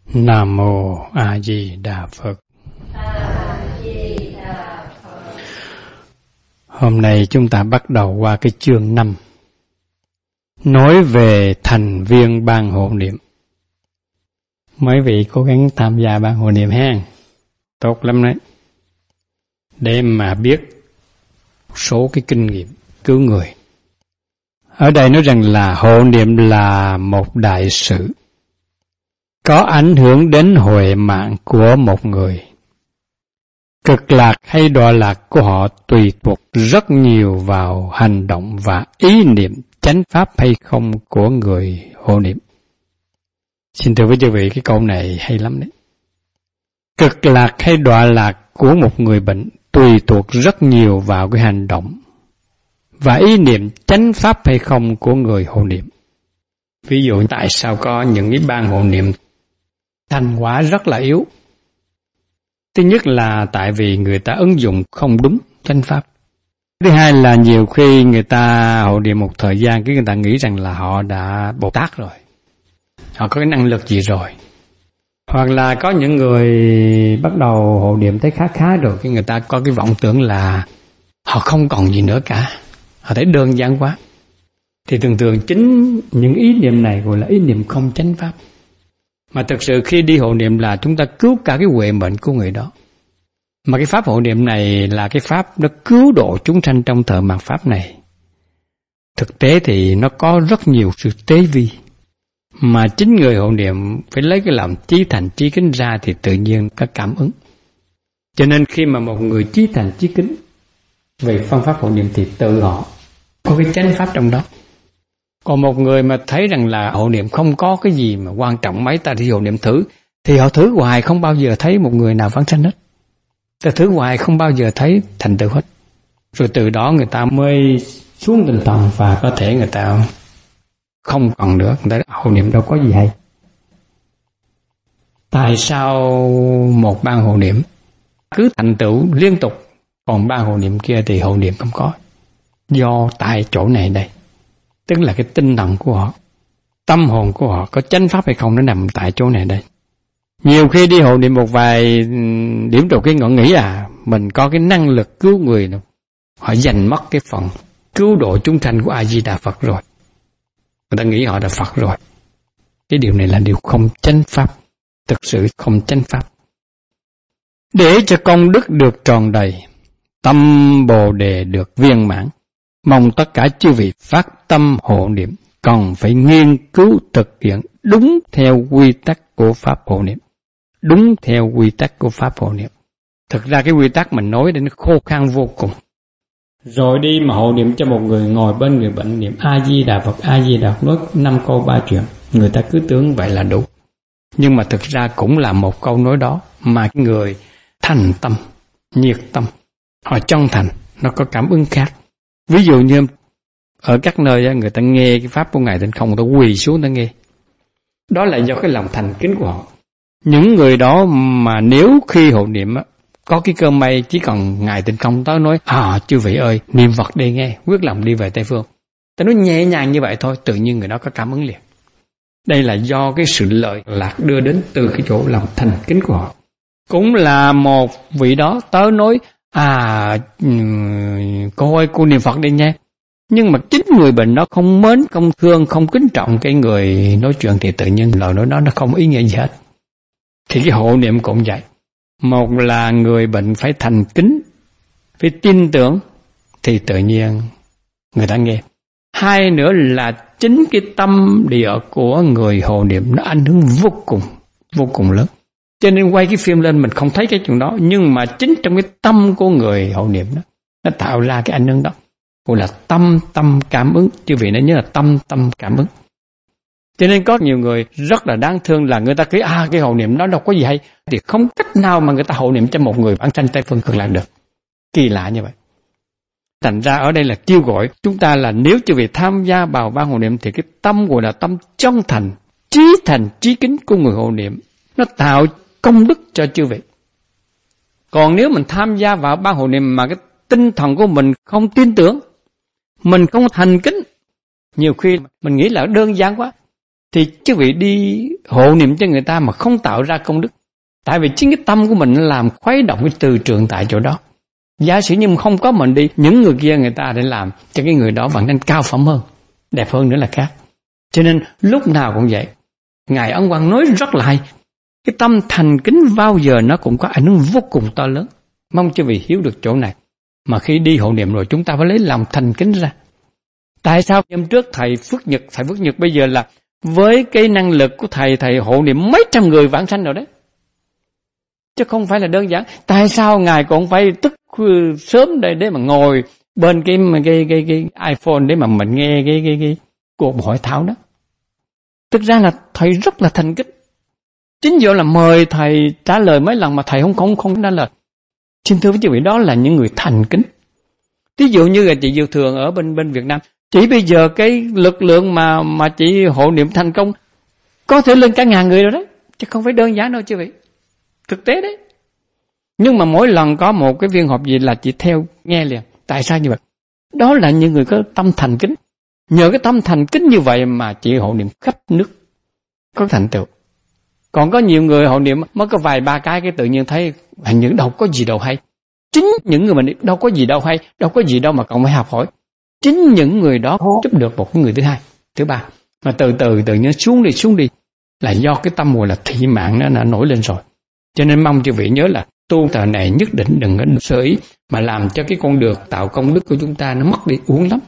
Nam Mô A Di Đà Phật. Hôm nay chúng ta bắt đầu qua cái chương 5, nói về thành viên ban hộ niệm. Mấy vị cố gắng tham gia ban hộ niệm ha, tốt lắm đấy, để mà biết số cái kinh nghiệm cứu người. Ở đây nói rằng là hộ niệm là một đại sự, có ảnh hưởng đến huệ mạng của một người. Cực lạc hay đọa lạc của họ tùy thuộc rất nhiều vào hành động và ý niệm chánh pháp hay không của người hộ niệm. Xin thưa với quý vị, cái câu này hay lắm đấy. Cực lạc hay đọa lạc của một người bệnh tùy thuộc rất nhiều vào cái hành động và ý niệm chánh pháp hay không của người hộ niệm. Ví dụ tại sao có những cái ban hộ niệm thành quả rất là yếu? Thứ nhất là tại vì người ta ứng dụng không đúng chánh pháp. Thứ hai là nhiều khi người ta hộ niệm một thời gian, cái người ta nghĩ rằng là họ đã Bồ Tát rồi, họ có cái năng lực gì rồi. Hoặc là có những người bắt đầu hộ niệm thấy khá rồi, cái người ta có cái vọng tưởng là họ không còn gì nữa cả, họ thấy đơn giản quá. Thì thường chính những ý niệm này gọi là ý niệm không chánh pháp. Mà thực sự khi đi hộ niệm là chúng ta cứu cả cái huệ mệnh của người đó. Mà cái pháp hộ niệm này là cái pháp nó cứu độ chúng sanh trong thời mạt pháp này. Thực tế thì nó có rất nhiều sự tế vi. Mà chính người hộ niệm phải lấy cái lòng chí thành chí kính ra thì tự nhiên có cảm ứng. Cho nên khi mà một người chí thành chí kính về phương pháp hộ niệm thì tự họ có cái chánh pháp trong đó. Còn một người mà thấy rằng là hộ niệm không có cái gì mà quan trọng mấy, ta đi hộ niệm thử, thì họ thử hoài không bao giờ thấy một người nào vãng sanh hết. Ta thử hoài không bao giờ thấy thành tựu hết. Rồi từ đó người ta mới xuống tinh thần và có thể người ta không còn nữa, người ta hộ niệm đâu có gì hay. Tại sao một ban hộ niệm cứ thành tựu liên tục, còn ban hộ niệm kia thì hộ niệm không có? Do tại chỗ này đây. Tức là cái tinh thần của họ, tâm hồn của họ có chánh pháp hay không, nó nằm tại chỗ này đây. Nhiều khi đi hộ niệm một vài điểm đầu cái ngọn nghĩ mình có cái năng lực cứu người đâu. Họ giành mất cái phần cứu độ chúng sanh của A Di Đà Phật rồi. Người ta nghĩ họ là Phật rồi. Cái điều này là điều không chánh pháp, thực sự không chánh pháp. Để cho công đức được tròn đầy, tâm Bồ Đề được viên mãn, mong tất cả chư vị phát tâm hộ niệm còn phải nghiên cứu thực hiện đúng theo quy tắc của pháp hộ niệm. Đúng theo quy tắc của pháp hộ niệm. Thực ra cái quy tắc mình nói đến nó khô khan vô cùng. Rồi đi mà hộ niệm cho một người ngồi bên người bệnh niệm A Di Đà Phật, A Di Đà Phật, nói 5 câu 3 chuyện, người ta cứ tưởng vậy là đủ. Nhưng mà thực ra cũng là một câu nói đó mà cái người thành tâm, nhiệt tâm, họ chân thành, nó có cảm ứng khác. Ví dụ như ở các nơi người ta nghe cái pháp của Ngài Tịnh Không, người ta quỳ xuống người ta nghe. Đó là do cái lòng thành kính của họ. Những người đó mà nếu khi hộ niệm có cái cơ may chỉ cần Ngài Tịnh Không tới nói chư vị ơi, niệm Phật đi nghe, quyết lòng đi về Tây Phương. Ta nói nhẹ nhàng như vậy thôi, tự nhiên người đó có cảm ứng liền. Đây là do cái sự lợi lạc đưa đến từ cái chỗ lòng thành kính của họ. Cũng là một vị đó tới nói cô ơi, cô niệm Phật đi nha. Nhưng mà chính người bệnh đó không mến, không thương, không kính trọng cái người nói chuyện thì tự nhiên lời nói đó nó không ý nghĩa gì hết. Thì cái hộ niệm cũng vậy. Một là người bệnh phải thành kính, phải tin tưởng thì tự nhiên người ta nghe. Hai nữa là chính cái tâm địa của người hộ niệm nó ảnh hưởng vô cùng lớn. Cho nên quay cái phim lên mình không thấy cái chuyện đó, nhưng mà chính trong cái tâm của người hộ niệm đó, nó tạo ra cái ảnh hưởng đó. Gọi là tâm cảm ứng, chứ vì nó nhớ là tâm cảm ứng. Cho nên có nhiều người rất là đáng thương là người ta cứ cái hộ niệm nó đâu có gì hay, thì không cách nào mà người ta hộ niệm cho một người vãng sanh Tây Phương Cực Lạc được. Kỳ lạ như vậy. Thành ra ở đây là kêu gọi chúng ta là nếu chư vị tham gia vào ban hộ niệm thì cái tâm gọi là tâm chân thành, trí kính của người hộ niệm, nó tạo công đức cho chư vị. Còn nếu mình tham gia vào ban hộ niệm mà cái tinh thần của mình không tin tưởng, mình không thành kính, nhiều khi mình nghĩ là đơn giản quá, thì chứ vị đi hộ niệm cho người ta mà không tạo ra công đức. Tại vì chính cái tâm của mình làm khuấy động cái từ trường tại chỗ đó. Giả sử như không có mình đi, những người kia người ta để làm cho cái người đó bằng nên cao phẩm hơn, đẹp hơn nữa là khác. Cho nên lúc nào cũng vậy. Ngài Ấn Quang nói rất là hay. Cái tâm thành kính bao giờ nó cũng có ảnh hưởng vô cùng to lớn. Mong cho vị hiểu được chỗ này. Mà khi đi hộ niệm rồi chúng ta phải lấy lòng thành kính ra. Tại sao hôm trước thầy Phước Nhật bây giờ là với cái năng lực của thầy hộ niệm mấy trăm người vãng sanh rồi đấy. Chứ không phải là đơn giản. Tại sao ngài còn phải thức sớm đây để mà ngồi bên cái iPhone để mà mình nghe cái cuộc hội thảo đó. Thực ra là thầy rất là thành kính. Chính do là mời thầy trả lời mấy lần mà thầy không trả lời. Xin thưa với quý vị, đó là những người thành kính. Ví dụ như là chị Diệu Thường ở bên Việt Nam, chỉ bây giờ cái lực lượng mà chị hộ niệm thành công có thể lên cả 1000 người rồi đấy, chứ không phải đơn giản đâu chứ vị. Thực tế đấy. Nhưng mà mỗi lần có một cái viên họp gì là chị theo nghe liền. Tại sao như vậy? Đó là những người có tâm thành kính. Nhờ cái tâm thành kính như vậy mà chị hộ niệm khắp nước có thành tựu. Còn có nhiều người hộ niệm mới có vài ba cái tự nhiên thấy hình như đâu có gì đâu hay. Chính những người mình đâu có gì đâu hay, đâu có gì đâu mà còn phải học hỏi. Chính những người đó giúp được một người thứ hai, thứ ba. Mà từ nhiên xuống đi là do cái tâm gọi là thị mạng nó đã nổi lên rồi. Cho nên mong chư vị nhớ là tu tờ này nhất định đừng có sơ ý mà làm cho cái con đường tạo công đức của chúng ta nó mất đi uổng lắm.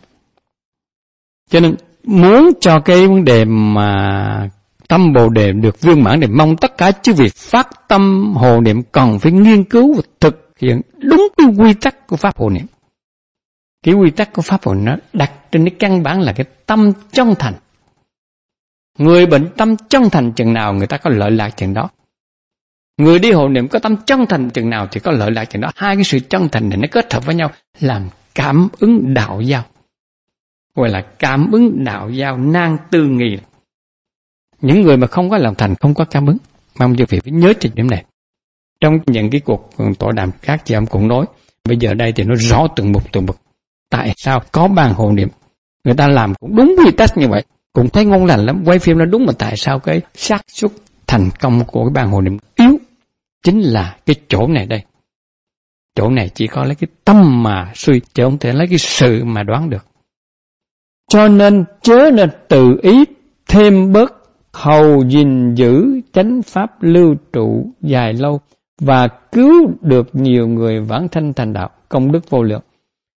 Cho nên muốn cho cái vấn đề mà tâm Bồ Đề được viên mãn thì mong tất cả chư vị phát tâm hộ niệm cần phải nghiên cứu và thực hiện đúng cái quy tắc của pháp hộ niệm. Cái quy tắc của pháp hộ niệm nó đặt trên cái căn bản là cái tâm chân thành. Người bệnh tâm chân thành chừng nào người ta có lợi lạc chừng đó. Người đi hộ niệm có tâm chân thành chừng nào thì có lợi lạc chừng đó. Hai cái sự chân thành này nó kết hợp với nhau làm cảm ứng đạo giao. Gọi là cảm ứng đạo giao nan tư nghị. Những người mà không có lòng thành không có cảm ứng. Mong quý vị phải nhớ trên điểm này. Trong những cái cuộc tọa đàm khác chị em cũng nói. Bây giờ đây thì nó rõ từng mục. Tại sao có ban hộ niệm? Người ta làm cũng đúng quy tắc như vậy. Cũng thấy ngon lành lắm. Quay phim nó đúng mà tại sao cái xác suất thành công của cái ban hộ niệm yếu? Chính là cái chỗ này đây. Chỗ này chỉ có lấy cái tâm mà suy, chứ không thể lấy cái sự mà đoán được. Cho nên chớ nên tự ý thêm bớt, hầu gìn giữ chánh pháp lưu trụ dài lâu và cứu được nhiều người vãng sanh thành đạo, công đức vô lượng.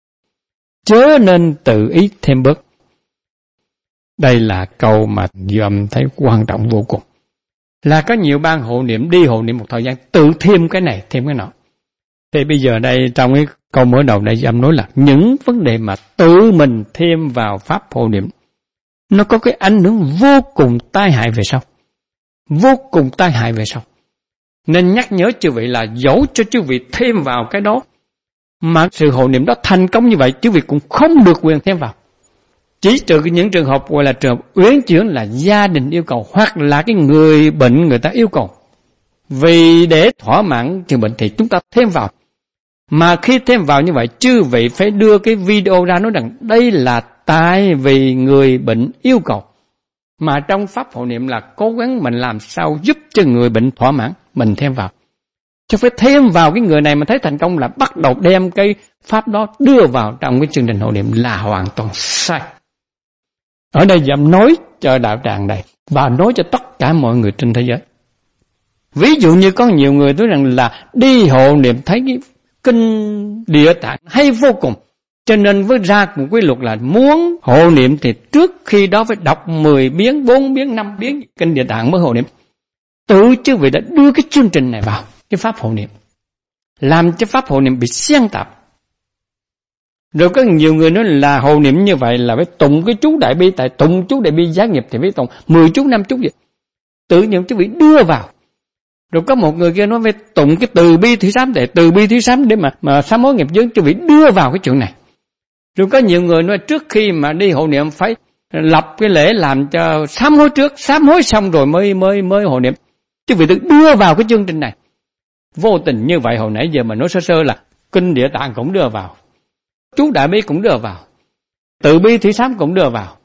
Chớ nên tự ý thêm bớt. Đây là câu mà dòm thấy quan trọng vô cùng. Là có nhiều ban hộ niệm đi hộ niệm một thời gian tự thêm cái này, thêm cái nọ. Thì bây giờ đây trong cái câu mở đầu đây dòm nói là những vấn đề mà tự mình thêm vào pháp hộ niệm nó có cái ảnh hưởng vô cùng tai hại về sau. Vô cùng tai hại về sau. Nên nhắc nhớ chư vị là dẫu cho chư vị thêm vào cái đó mà sự hộ niệm đó thành công như vậy, chư vị cũng không được quyền thêm vào. Chỉ trừ những trường hợp gọi là trường hợp uyển chuyển là gia đình yêu cầu hoặc là cái người bệnh người ta yêu cầu. Vì để thỏa mãn trường bệnh thì chúng ta thêm vào. Mà khi thêm vào như vậy, chư vị phải đưa cái video ra nói rằng đây là tại vì người bệnh yêu cầu. Mà trong pháp hộ niệm là cố gắng mình làm sao giúp cho người bệnh thỏa mãn, mình thêm vào. Chứ phải thêm vào cái người này mà thấy thành công là bắt đầu đem cái pháp đó đưa vào trong cái chương trình hộ niệm là hoàn toàn sai. Ở đây dám nói cho đạo tràng này và nói cho tất cả mọi người trên thế giới. Ví dụ như có nhiều người nói rằng là đi hộ niệm thấy cái kinh Địa Tạng hay vô cùng. Cho nên với ra một quy luật là muốn hộ niệm thì trước khi đó phải đọc 10 biến, 4 biến, 5 biến kinh Địa Tạng mới hộ niệm. Tự chứ vị đã đưa cái chương trình này vào cái pháp hộ niệm, làm cho pháp hộ niệm bị xen tạp. Rồi có nhiều người nói là hộ niệm như vậy là phải tụng cái chú Đại Bi, tại tụng chú Đại Bi giá nghiệp thì phải tụng 10 chú 5 chú vậy. Tự nhiên chứ vị đưa vào. Rồi có một người kia nói phải tụng cái từ bi thủy sám, để từ bi thủy sám để mà sám hối nghiệp chướng, chứ vị đưa vào cái chuyện này. Rồi có nhiều người nói trước khi mà đi hộ niệm phải lập cái lễ làm cho sám hối trước, sám hối xong rồi mới hộ niệm. Chứ vị tự đưa vào cái chương trình này. Vô tình như vậy hồi nãy giờ mà nói sơ sơ là kinh Địa Tạng cũng đưa vào, chú Đại Bi cũng đưa vào, từ bi thủy sám cũng đưa vào.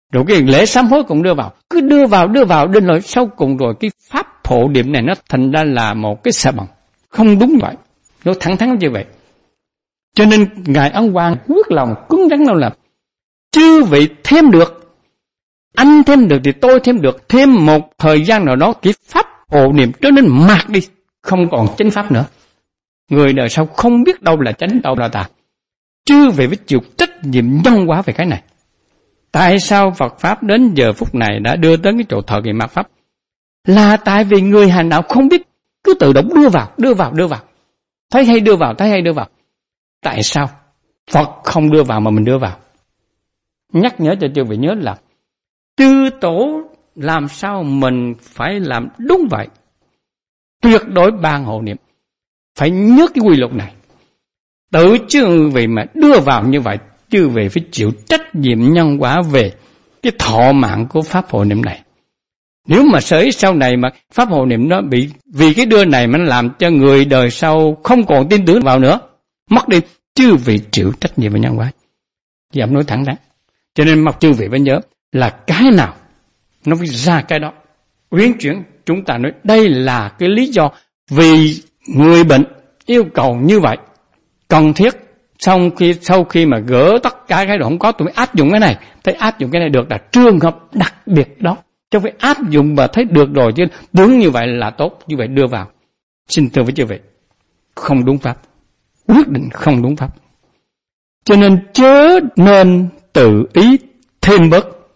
Rồi cái lễ sám hối cũng đưa vào. Cứ đưa vào, đến rồi sau cùng rồi cái pháp hộ niệm này nó thành ra là một cái xà bần. Không đúng vậy. Nó thẳng thắn như vậy. Cho nên Ngài Ấn Quang quyết lòng cứng rắn đâu là chư vị thêm được, anh thêm được thì tôi thêm được, thêm một thời gian nào đó cái pháp hộ niệm trở nên mạt đi, không còn chánh pháp nữa. Người đời sau không biết đâu là chánh, đâu là tà. Chư vị phải chịu trách nhiệm nhân quả về cái này. Tại sao Phật Pháp đến giờ phút này đã đưa tới cái chỗ thờ kỳ mạt Pháp? Là tại vì người hành đạo không biết, cứ tự động đưa vào. Thấy hay đưa vào. Tại sao Phật không đưa vào mà mình đưa vào? Nhắc nhở cho chư vị nhớ là chư tổ làm sao mình phải làm đúng vậy. Tuyệt đối ban hộ niệm. Phải nhớ cái quy luật này. Tự chư vị mà đưa vào như vậy, chư vị phải chịu trách nhiệm nhân quả về cái thọ mạng của pháp hộ niệm này. Nếu mà sau này mà pháp hộ niệm nó bị vì cái đưa này mà nó làm cho người đời sau không còn tin tưởng vào nữa, mất đi, chư vị chịu trách nhiệm về nhân quả. Dám nói thẳng thắn. Cho nên mong chư vị phải nhớ là cái nào nó phải ra cái đó. Uyển chuyển chúng ta nói đây là cái lý do vì người bệnh yêu cầu như vậy, cần thiết. Sau khi mà gỡ tất cả cái đó không có, tôi mới áp dụng cái này. Thấy áp dụng cái này được là trường hợp đặc biệt đó. Chứ phải áp dụng và thấy được rồi chứ đúng như vậy là tốt, như vậy đưa vào. Xin thưa với chư vị, không đúng pháp. Quyết định không đúng pháp. Cho nên chớ nên tự ý thêm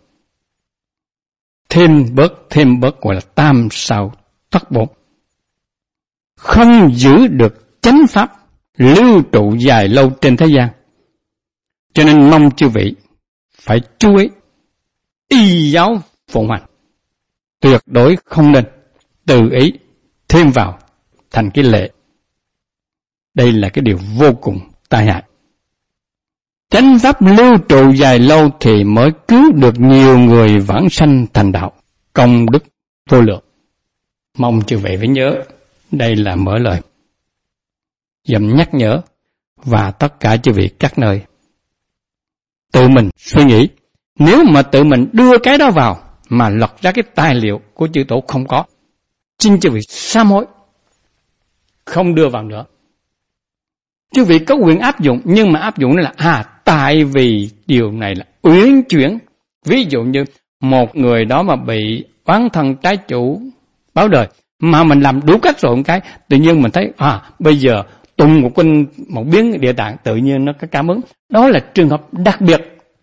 bớt gọi là tam sao thất bổn. Không giữ được chánh pháp lưu trụ dài lâu trên thế gian. Cho nên mong chư vị phải chú ý y giáo phụng hành. Tuyệt đối không nên tự ý thêm vào thành cái lệ. Đây là cái điều vô cùng tai hại. Chánh pháp lưu trụ dài lâu thì mới cứu được nhiều người vãng sanh thành đạo, công đức vô lượng. Mong chư vị phải nhớ, đây là mở lời dầm nhắc nhở và tất cả chư vị các nơi. Tự mình suy nghĩ, nếu mà tự mình đưa cái đó vào mà lật ra cái tài liệu của chư tổ không có, xin chư vị sám hối, không đưa vào nữa. Chư vị có quyền áp dụng, nhưng mà áp dụng là tại vì điều này là uyển chuyển. Ví dụ như một người đó mà bị oán thân trái chủ báo đời, mà mình làm đủ cách rồi một cái, tự nhiên mình thấy bây giờ tụng một kinh một biến Địa Tạng tự nhiên nó có cảm ứng. Đó là trường hợp đặc biệt.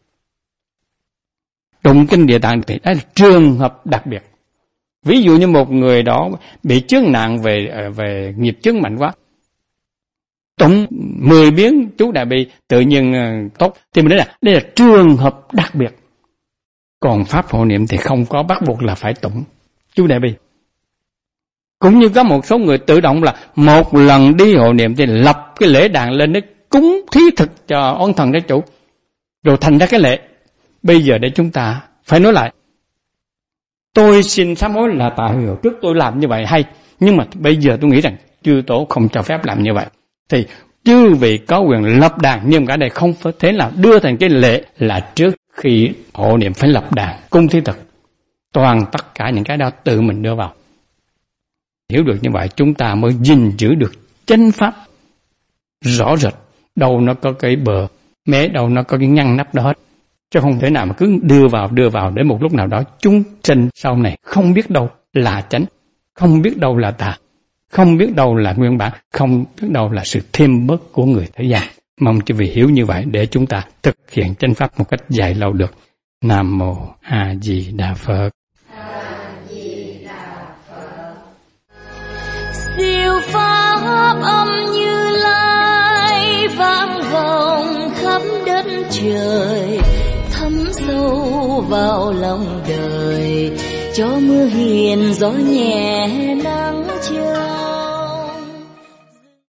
Tụng kinh Địa Tạng thì đó là trường hợp đặc biệt. Ví dụ như một người đó bị chướng nạn về nghiệp chướng mạnh quá, tụng 10 biến chú Đại Bi tự nhiên tốt, thì mình nói là đây là trường hợp đặc biệt. Còn pháp hộ niệm thì không có bắt buộc là phải tụng chú Đại Bi. Cũng như có một số người tự động là một lần đi hộ niệm thì lập cái lễ đàn lên để cúng thí thực cho oán thần trái chủ, rồi thành ra cái lễ. Bây giờ để chúng ta phải nói lại, tôi xin sám hối là tại hồi trước tôi làm như vậy hay, nhưng mà bây giờ tôi nghĩ rằng chư tổ không cho phép làm như vậy. Thì chư vị có quyền lập đàn, nhưng cả đây không phải thế nào đưa thành cái lễ là trước khi hộ niệm phải lập đàn cung thí thực. Toàn tất cả những cái đó tự mình đưa vào. Hiểu được như vậy chúng ta mới gìn giữ được chánh pháp rõ rệt. Đâu nó có cái bờ mé, đâu nó có cái ngăn nắp đó hết. Chứ không thể nào mà cứ đưa vào đến một lúc nào đó chúng sinh sau này không biết đâu là chánh, không biết đâu là tà, không biết đâu là nguyên bản, không biết đâu là sự thêm bớt của người thế gian. Mong chư vị hiểu như vậy để chúng ta thực hiện chánh pháp một cách dài lâu được. Nam Mô A Di Đà Phật. Siêu pháp âm Như Lai vang vọng khắp đất trời, thấm sâu vào lòng đời, cho mưa hiền gió nhẹ nắng